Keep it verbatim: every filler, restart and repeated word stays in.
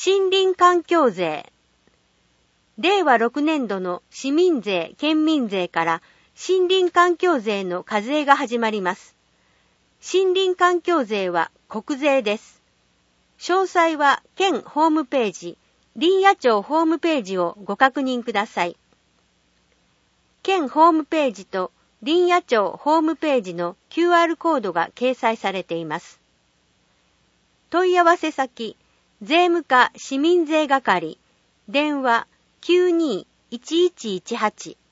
森林環境税。れいわろくねんどの市民税・県民税から森林環境税の課税が始まります。森林環境税は国税です。詳細は県ホームページ、林野庁ホームページをご確認ください。県ホームページと林野庁ホームページの キューアール コードが掲載されています。問い合わせ先、税務課市民税係、電話 きゅうにーいちいちいちはち